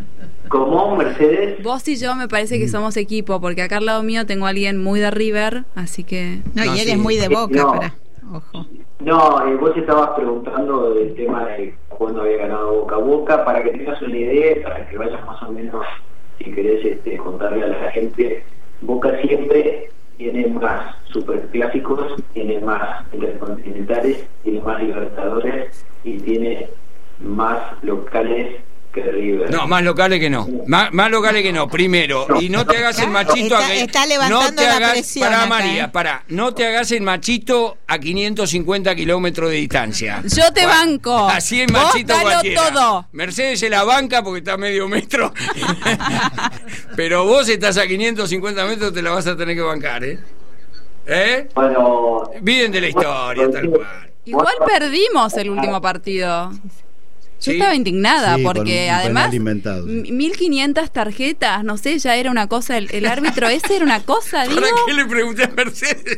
¿Cómo, Mercedes? Vos y yo me parece que somos equipo, porque acá al lado mío tengo a alguien muy de River, así que... No, y él es muy de Boca, ojo. No, vos estabas preguntando del tema de cuándo había ganado Boca, para que tengas una idea, para que vayas más o menos, si querés contarle a la gente, Boca siempre tiene más superclásicos, tiene más intercontinentales, tiene más Libertadores y tiene más locales que River. No, más locales que no. Más locales que no, primero. Y no te hagas el machito está levantando la presión. Pará, María, no te hagas el machito a 550 kilómetros de distancia. Yo te banco. Así es machito cualquiera. Todo. Mercedes se la banca porque está a medio metro. Pero vos estás a 550 metros, te la vas a tener que bancar, ¿eh? Bueno, viven de la historia, tal cual. Igual perdimos el último partido. Yo estaba indignada porque además 1500 tarjetas, no sé, ya era una cosa, el árbitro ese era una cosa, digo. ¿Para qué le pregunté a Mercedes?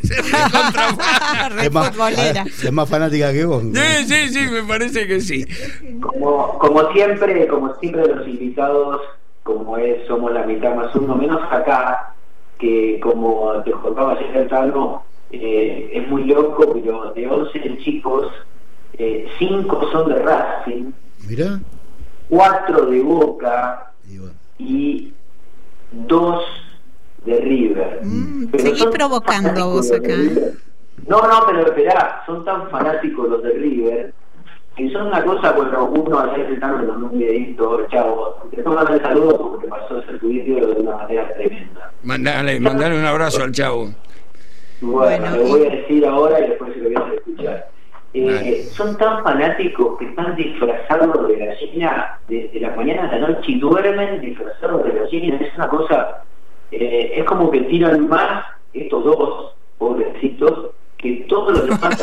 Es más fanática que vos. Sí, me parece que sí. Como siempre los invitados, somos la mitad más uno, menos acá, que como te contaba ayer el Tano, es muy loco, pero de 11 chicos, 5 son de Racing. Mirá. 4 de Boca y 2 de River. Seguís provocando vos acá. No, pero esperá, son tan fanáticos los de River que son una cosa, bueno, uno ayer sentando en un videito, chavo, te toman el saludo porque pasó a ser tu vídeo de una manera tremenda. Mandale un abrazo al chavo. Bueno, lo voy a decir ahora y después se lo voy a escuchar. Son tan fanáticos que están disfrazados de gallina desde la mañana a la noche y duermen disfrazados de gallina. Es una cosa, es como que tiran más estos dos pobrecitos que todos los demás.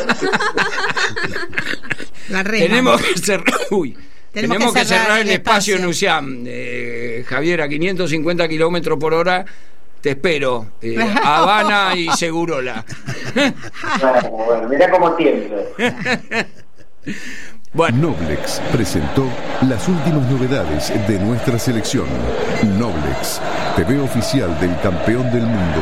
Tenemos que cerrar el espacio en USAM, Javier, a 550 kilómetros por hora. Te espero, Habana y Segurola. Bueno, mirá cómo tiembla. Noblex presentó las últimas novedades de nuestra selección. Noblex, TV oficial del campeón del mundo.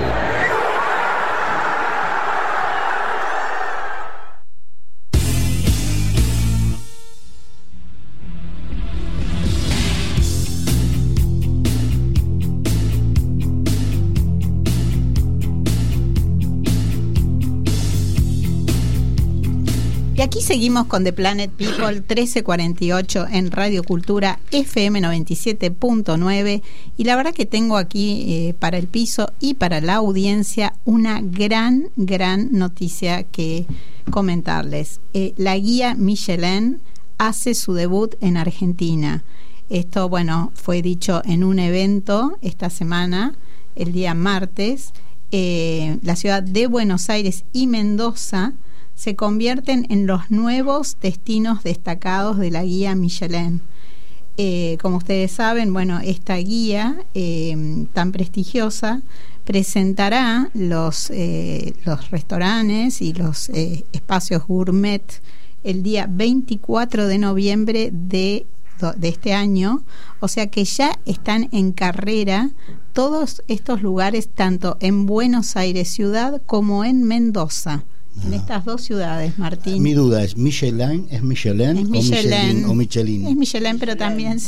Y aquí seguimos con The Planet People 1348 en Radio Cultura FM 97.9 y la verdad que tengo aquí para el piso y para la audiencia una gran noticia que comentarles. La guía Michelin hace su debut en Argentina. Esto, bueno, fue dicho en un evento esta semana, el día martes. La ciudad de Buenos Aires y Mendoza se convierten en los nuevos destinos destacados de la guía Michelin. Como ustedes saben, bueno, esta guía tan prestigiosa presentará los restaurantes y los espacios gourmet el día 24 de noviembre de este año, o sea que ya están en carrera todos estos lugares, tanto en Buenos Aires ciudad como en Mendoza. En estas dos ciudades, Martín. Mi duda es, ¿Michelin es Michelin o Michelin? Es Michelin, pero también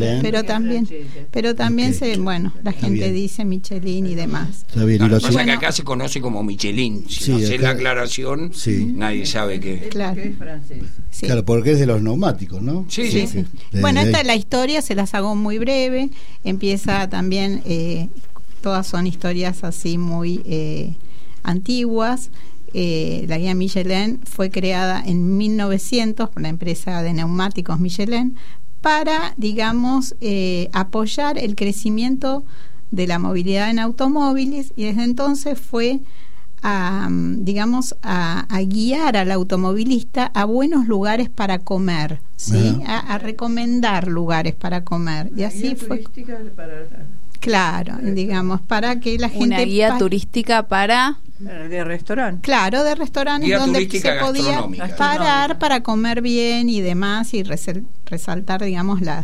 bueno, la gente dice Michelin y demás. Está bien. Lo que pasa que acá se conoce como Michelin. Si no hace la aclaración, nadie sabe que es francés. Sí. Claro, porque es de los neumáticos, ¿no? Sí. Bueno, esta es la historia, se las hago muy breve. Empieza también, todas son historias así muy antiguas. La guía Michelin fue creada en 1900 por la empresa de neumáticos Michelin para, digamos, apoyar el crecimiento de la movilidad en automóviles, y desde entonces fue a guiar al automovilista a buenos lugares para comer, ¿sí? A recomendar lugares para comer, y así fue. Claro, digamos, para que la gente... Una guía turística para... De restaurante. Claro, de restaurantes guía donde se podía parar para comer bien y demás, y resaltar, digamos, las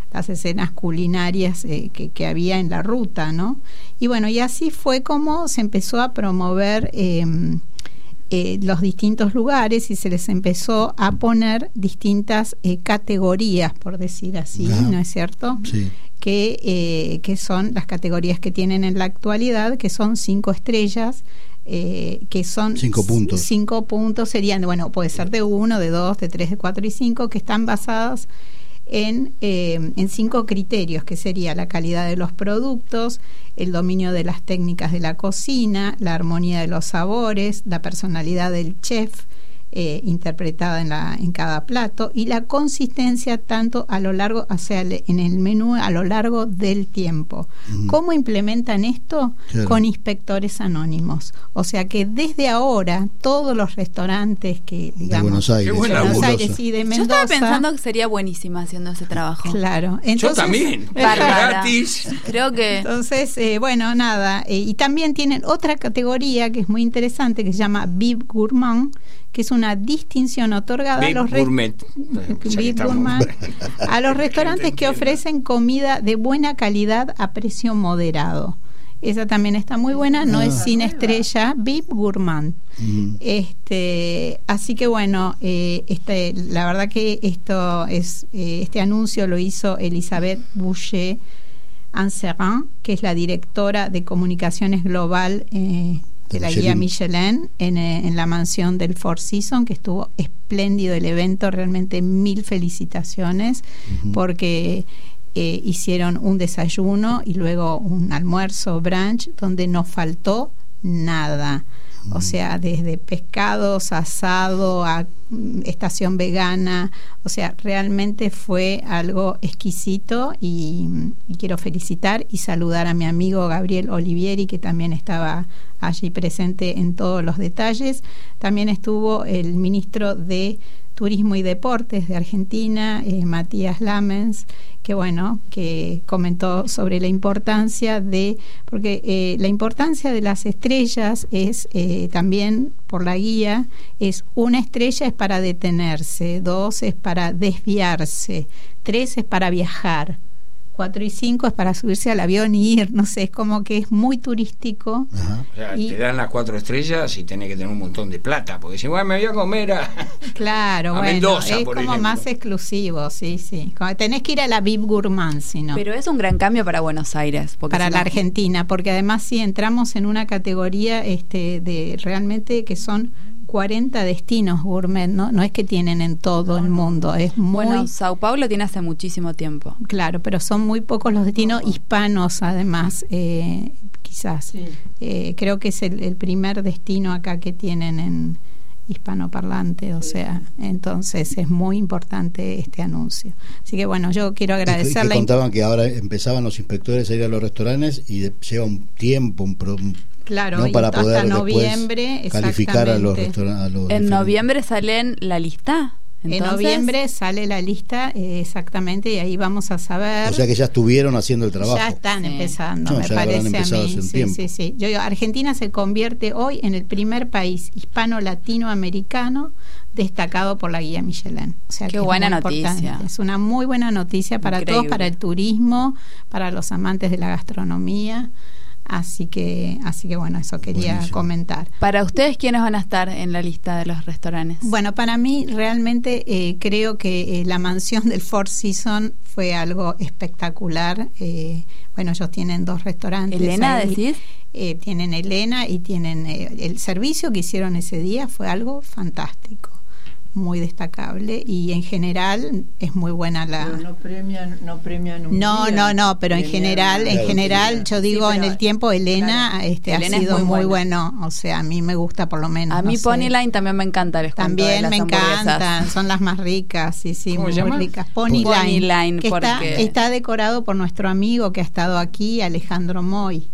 las escenas culinarias que había en la ruta, ¿no? Y bueno, y así fue como se empezó a promover los distintos lugares y se les empezó a poner distintas categorías, por decir así, ¿no es cierto? Sí. Que son las categorías que tienen en la actualidad, que son 5 estrellas, que son 5 puntos. 5 puntos serían, bueno, puede ser de 1, de 2, de 3, de 4 y 5, que están basadas en 5 criterios, que sería la calidad de los productos, el dominio de las técnicas de la cocina, la armonía de los sabores, la personalidad del chef interpretada en cada plato, y la consistencia tanto a lo largo, o sea, en el menú a lo largo del tiempo. ¿Cómo implementan esto? Claro. Con inspectores anónimos. O sea que desde ahora todos los restaurantes que, digamos, de Buenos Aires y de Mendoza. Yo estaba pensando que sería buenísima haciendo ese trabajo. Claro. Entonces, yo también. Gratis. Creo que. Entonces, bueno, nada. Y también tienen otra categoría que es muy interesante, que se llama VIP Gourmand, que es una distinción otorgada a los a los restaurantes que ofrecen comida de buena calidad a precio moderado. Esa también está muy buena, no es sin estrella, VIP Gourmand. Así que bueno, la verdad que esto es este anuncio lo hizo Elisabeth Boucher-Anserin, que es la directora de comunicaciones global de la guía Michelin en la mansión del Four Seasons, que estuvo espléndido el evento, realmente 1000 felicitaciones, porque hicieron un desayuno y luego un almuerzo, brunch, donde no faltó nada. O sea, desde pescados, asado, a estación vegana, o sea, realmente fue algo exquisito y quiero felicitar y saludar a mi amigo Gabriel Olivieri, que también estaba allí presente en todos los detalles. También estuvo el ministro de Turismo y Deportes de Argentina, Matías Lamens, que comentó sobre la importancia porque la importancia de las estrellas es también por la guía, es 1 estrella es para detenerse, 2 es para desviarse, 3 es para viajar, 4 y 5 es para subirse al avión y ir, no sé, es como que es muy turístico. O sea, te dan las 4 estrellas y tenés que tener un montón de plata, porque si me voy a comer claro, a bueno, Mendoza, es por como ejemplo. Más exclusivo, sí. Tenés que ir a la VIP Gourmand, sino. Pero es un gran cambio para Buenos Aires. Para la Argentina, porque además sí entramos en una categoría de realmente que son 40 destinos gourmet, no es que tienen en todo el mundo, es muy... Bueno, Sao Paulo tiene hace muchísimo tiempo. Claro, pero son muy pocos los destinos hispanos, además, quizás. Sí. Creo que es el primer destino acá que tienen en hispanoparlante, o sea, entonces es muy importante este anuncio. Así que bueno, yo quiero agradecerle. Que contaban que ahora empezaban los inspectores a ir a los restaurantes y lleva un tiempo, claro, ¿no? Para poder hasta noviembre calificar a los restaurantes. En noviembre sale la lista. Entonces, en noviembre sale la lista, exactamente, y ahí vamos a saber. O sea que ya estuvieron haciendo el trabajo. Ya están empezando, me parece a mí. Sí. Yo digo, Argentina se convierte hoy en el primer país hispano-latinoamericano destacado por la guía Michelin. O sea, qué buena noticia. Es una muy buena noticia para todos, para el turismo, para los amantes de la gastronomía. Así que bueno, eso quería comentar. Para ustedes, ¿quiénes van a estar en la lista de los restaurantes? Bueno, para mí realmente creo que la mansión del Four Seasons fue algo espectacular. Bueno, ellos tienen 2 restaurantes. ¿Elena decís? Tienen Elena y tienen el servicio que hicieron ese día fue algo fantástico, muy destacable, y en general es muy buena la. Pero no premian un día. No, pero en general yo digo, en el tiempo Elena, Elena ha sido muy bueno, o sea, a mí me gusta por lo menos. A mí Ponyline también me encanta, también me encantan, son las más ricas, sí, muy ricas. Ponyline, que está decorado por nuestro amigo que ha estado aquí, Alejandro Moy.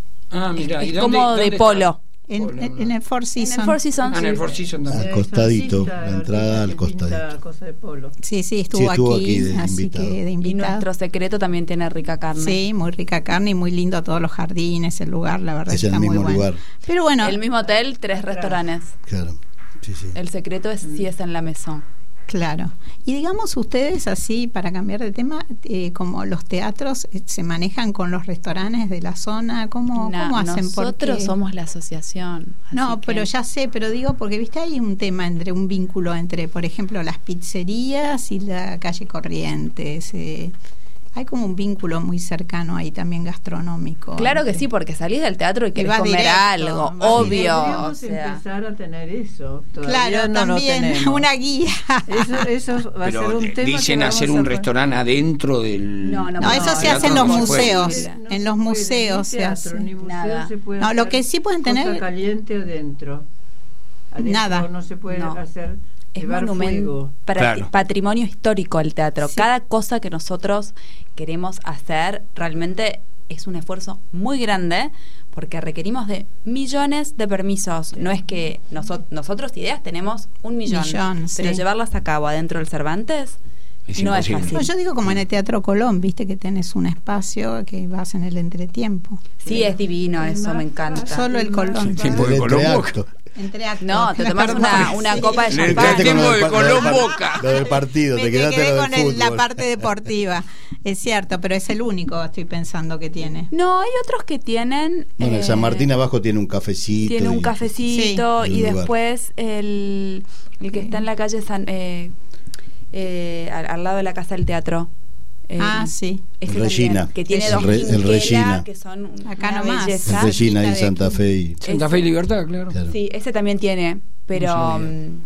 Mira, es como de polo. En el Four Seasons. En el Four Seasons al costadito, la entrada al costadito. Cosa de polo. Sí, estuvo aquí así que de invitado. Y nuestro secreto también tiene rica carne. Sí, muy rica carne y muy lindo todos los jardines, el lugar, la verdad es que está muy bueno. Lugar. Pero bueno, el mismo hotel, 3 restaurantes. Claro. Sí. El secreto sí es en la Maison. Claro. Y digamos ustedes así, para cambiar de tema, como los teatros se manejan con los restaurantes de la zona, ¿cómo hacen? Nosotros somos la asociación. No, pero ya sé, pero digo, porque viste, hay un tema un vínculo entre, por ejemplo, las pizzerías y la calle Corrientes. Hay como un vínculo muy cercano ahí también gastronómico. Claro que sí, porque salís del teatro y querés comer algo, obvio. Podríamos empezar a tener eso. Todavía claro, no también una guía. Eso va a ser un tema. Dicen hacer un restaurante adentro del... No, eso se hace en los museos. En los museos se hace. Nada. No, lo que sí pueden tener... Cosa caliente adentro. Nada. No se puede hacer... Es monumento, patrimonio histórico el teatro. Sí. Cada cosa que nosotros queremos hacer realmente es un esfuerzo muy grande porque requerimos de millones de permisos. No es que nosotros ideas tenemos 1 millón, pero llevarlas a cabo adentro del Cervantes no es fácil. No, yo digo como en el Teatro Colón, viste que tenés un espacio que vas en el entretiempo. Sí, es divino eso, me encanta. Solo el Colón. Tiempo de Colón. No, te tomás una copa de champán. El tiempo de Colón Boca. Lo del partido, te quedaste con la parte deportiva. Es cierto, pero es el único, estoy pensando, que tiene. No, hay otros que tienen... Bueno, el San Martín abajo tiene un cafecito. Tiene un cafecito y después el que está en la calle al lado de la Casa del Teatro. Sí. Regina. Que tiene dos Regina, que son acá nomás. El Regina y Santa Fe. Santa Fe y Libertad, claro. Sí, ese también tiene, pero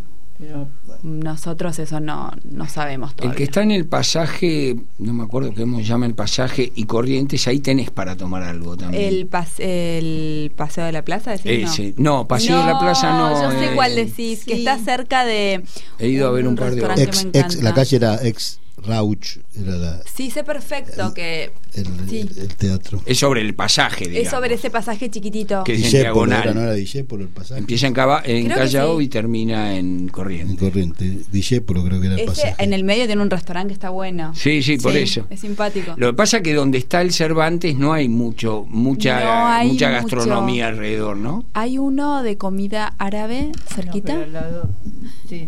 nosotros eso no sabemos todavía. El que está en el pasaje, no me acuerdo cómo se llama, el pasaje y Corrientes, ahí tenés para tomar algo también. El Paseo de la Plaza, decís. Ese. No, Paseo de la Plaza no. Yo sé cuál decís, que está cerca de... He ido a ver un par de veces. La calle era Rauch, era la... Sí, sé perfecto el teatro. Es sobre el pasaje, digamos. Es sobre ese pasaje chiquitito. Que es en diagonal. ¿No era Discépolo el pasaje? Empieza en Callao y termina en Corrientes. En Corrientes. Discépolo creo que era el pasaje. En el medio tiene un restaurante que está bueno. Sí, por eso. Es simpático. Lo que pasa es que donde está el Cervantes no hay mucha gastronomía alrededor, ¿no? Hay uno de comida árabe cerquita. Al lado, sí.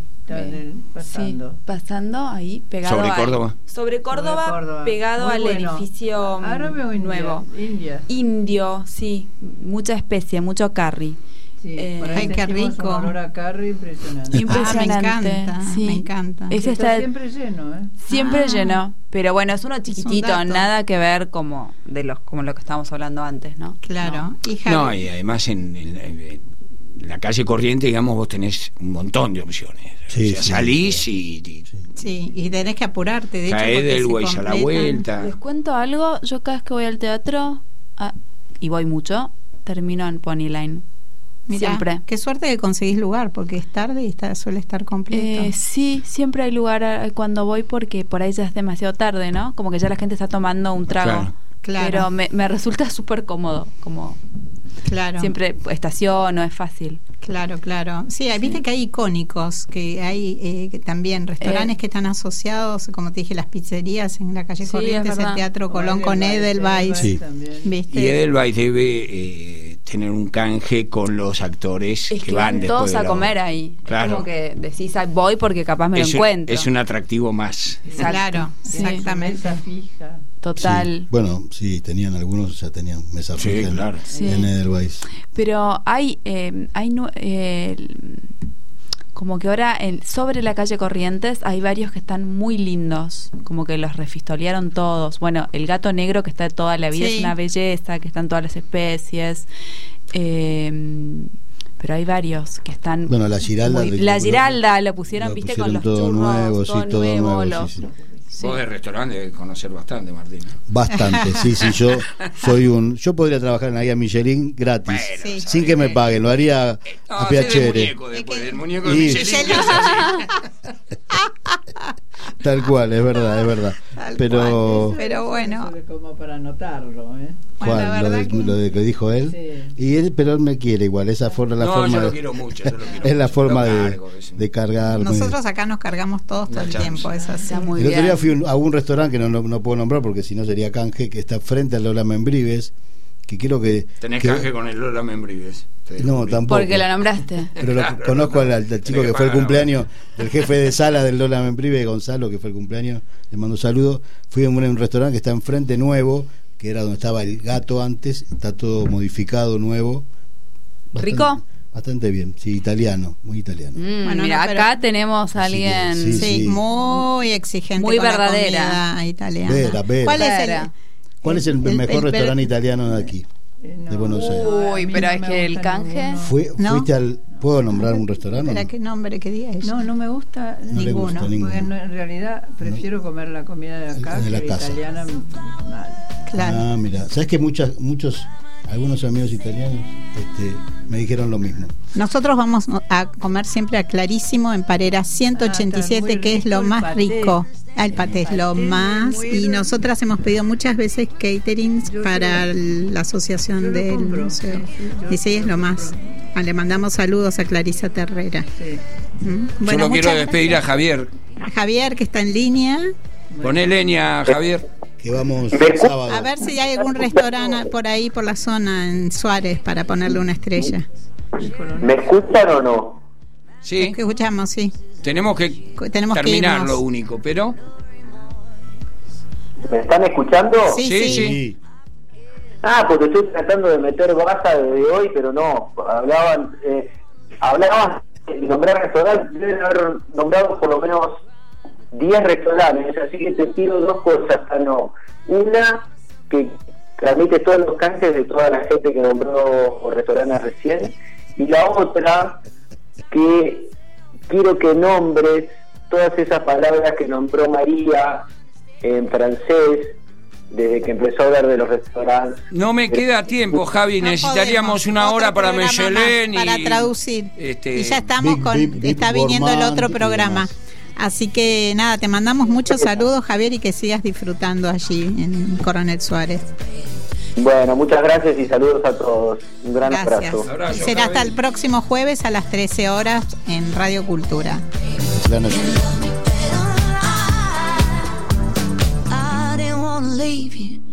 Pasando ahí, pegado sobre Córdoba, pegado al edificio árabe o nuevo. Indio, sí, mucha especie, mucho curry. Sí, ay, qué rico. Un olor a curry impresionante. Impresionante. Me encanta. Ese está siempre lleno, Siempre lleno, pero bueno, es uno chiquitito, nada que ver como lo que estábamos hablando antes, ¿no? Claro. No, y además en la calle Corriente, digamos, vos tenés un montón de opciones. Salís y tenés que apurarte. De caes hecho, del Güey a la vuelta. Les cuento algo, yo cada vez que voy al teatro, y voy mucho, termino en Pony Line. Mirá, siempre. Qué suerte que conseguís lugar, porque es tarde y suele estar completo. Sí, siempre hay lugar cuando voy, porque por ahí ya es demasiado tarde, ¿no? Como que ya la gente está tomando un trago. Claro. Pero me resulta súper cómodo, como... Claro. Siempre estaciono, es fácil. Claro. Sí, viste que hay icónicos, que hay también restaurantes que están asociados, como te dije, las pizzerías en la calle Corrientes, el Teatro Colón con Edelweiss. Sí. ¿Viste? Y Edelweiss debe tener un canje con los actores que van después todos a comer ahí. Claro. Es como que decís, voy porque capaz me lo encuentro. Es un atractivo más. Exacto. Claro, exactamente. Fija. Total. Sí. Bueno, sí, algunos ya tenían mesa fija en Edelweiss. Pero hay como que ahora sobre la calle Corrientes hay varios que están muy lindos, como que los refistolearon todos. Bueno, el Gato Negro, que está de toda la vida, es una belleza, que están todas las especies. Pero hay varios que están... Bueno, la Giralda lo pusieron, viste, con los todo churros, todo nuevo. Sí. Vos de restaurante debes conocer bastante, Martín, ¿no? Bastante, sí. Yo podría trabajar en la guía Michelin gratis, sin que me paguen, lo haría a piacere. El muñeco de Michelin. Tal cual, es verdad. Pero bueno. Como para anotarlo, ¿Cuál? Lo de que dijo él. Sí. Pero él me quiere igual, esa forma yo lo quiero mucho, es la forma de cargar. Nosotros acá nos cargamos todos todo el tiempo, es así. El otro día fui a un restaurante que no puedo nombrar porque si no sería canje, que está frente al Lola Membrives, que quiero que... Tenés canje con el Lola Membrives. No, tampoco. Porque lo nombraste. Pero conozco al chico que fue el cumpleaños, el jefe de sala del Lola Membrives, Gonzalo, que fue el cumpleaños. Le mando un saludo. Fui a un restaurante que está enfrente, nuevo, que era donde estaba el gato antes. Está todo modificado, nuevo. ¿Rico? Bastante bien, sí, italiano, muy italiano. Bueno, mira, acá tenemos a alguien sí, muy exigente, muy con verdadera, la comida italiana. Vera. ¿Cuál es el mejor restaurante italiano de aquí? De Buenos Aires. Uy, pero es que el canje. ¿Fuiste al... ¿Puedo nombrar un restaurante? ¿Para qué nombre? ¿Qué día es? No me gusta ninguno. Porque en realidad prefiero comer la comida de acá que la italiana mal. Claro. Ah, mira, ¿sabes que algunos amigos italianos me dijeron lo mismo? Nosotros vamos a comer siempre a Clarísimo en Parera 187, que es lo más rico. El paté es lo más. Y nosotras hemos pedido muchas veces caterings para la asociación del museo. Y sí, es lo más. Le mandamos saludos a Clarisa Terrera. Bueno, yo lo quiero despedir a Javier. A Javier, que está en línea. Poné leña, Javier. Que vamos sábado. A ver si hay algún restaurante por ahí, por la zona, en Suárez, para ponerle una estrella. ¿Me escuchan o no? Sí. Que escuchamos, sí. Tenemos que terminar lo único, pero... ¿Me están escuchando? Sí. Porque estoy tratando de meter baza desde hoy, pero no. Hablaban de nombrar restaurantes, deben haber nombrado por lo menos 10 restaurantes, así que te pido dos cosas, no. Una, que transmite todos los canjes de toda la gente que nombró restaurantes recién, y la otra, que quiero que nombres todas esas palabras que nombró María en francés desde que empezó a hablar de los restaurantes. No me queda tiempo, Javi, necesitaríamos una hora para Michelin para traducir. Y ya estamos está viniendo el otro programa. Así que nada, te mandamos muchos saludos, Javier, y que sigas disfrutando allí en Coronel Suárez. Bueno, muchas gracias y saludos a todos. Un gran abrazo. Será hasta el próximo jueves a las 13 horas en Radio Cultura. Leave you